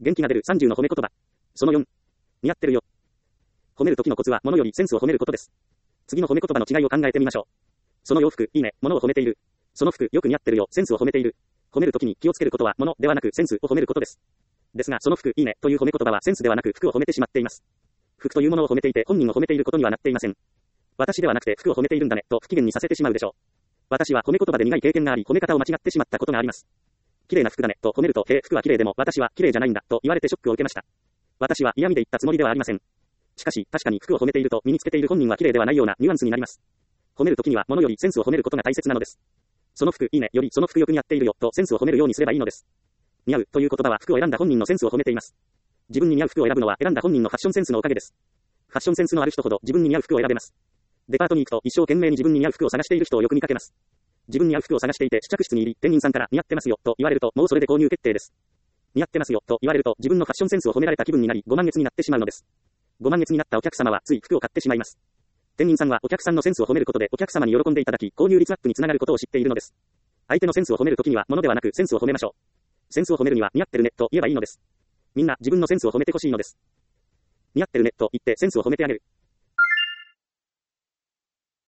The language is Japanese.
元気が出る30の褒め言葉。その4。似合ってるよ。褒める時のコツは物よりセンスを褒めることです。次の褒め言葉の違いを考えてみましょう。その洋服、いいね、物を褒めている。その服、よく似合ってるよ、センスを褒めている。褒める時に気をつけることは物ではなくセンスを褒めることです。ですが、その服、いいね、という褒め言葉はセンスではなく服を褒めてしまっています。服というものを褒めていて本人を褒めていることにはなっていません。私ではなくて服を褒めているんだね、と不機嫌にさせてしまうでしょう。私は褒め言葉で苦い経験があり、褒め方を間違ってしまったことがあります。綺麗な服だね、と褒めると、服は綺麗でも私は綺麗じゃないんだ、と言われてショックを受けました。私は嫌味で言ったつもりではありません。しかし、確かに服を褒めていると身につけている本人は綺麗ではないようなニュアンスになります。褒めるときには物よりセンスを褒めることが大切なのです。その服いいねよりその服よく似合っているよとセンスを褒めるようにすればいいのです。似合うという言葉は服を選んだ本人のセンスを褒めています。自分に似合う服を選ぶのは選んだ本人のファッションセンスのおかげです。ファッションセンスのある人ほど自分に似合う服を選べます。デパートに行くと一生懸命に自分に似合う服を探している人をよく見かけます。自分に合う服を探していて試着室に入り店員さんから似合ってますよと言われるともうそれで購入決定です。似合ってますよと言われると自分のファッションセンスを褒められた気分になりご満悦になってしまうのです。ご満悦になったお客様はつい服を買ってしまいます。店員さんはお客さんのセンスを褒めることでお客様に喜んでいただき購入率アップにつながることを知っているのです。相手のセンスを褒めるときには物ではなくセンスを褒めましょう。センスを褒めるには似合ってるねと言えばいいのです。みんな自分のセンスを褒めてほしいのです。似合ってるねと言ってセンスを褒めてあげる。